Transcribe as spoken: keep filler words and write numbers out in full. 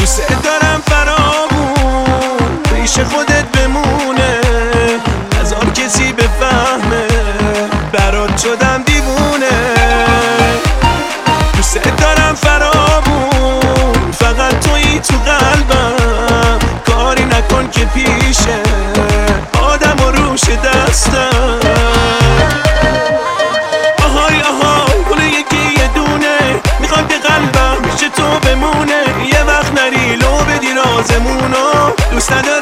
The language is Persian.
دوست دارم فرامون پیش خودت بمونه، هزار کسی بفهمه برات شدم دیوونه. دوست دارم فرامون فقط تویی تو قلبم، کاری نکن که پیشه آدم و روش دستم. آهای آهای گل یکی یه دونه، میخوام که قلبم پیش تو بمونه، یه وقت نری لو بدی رازمونو. دوست ندارم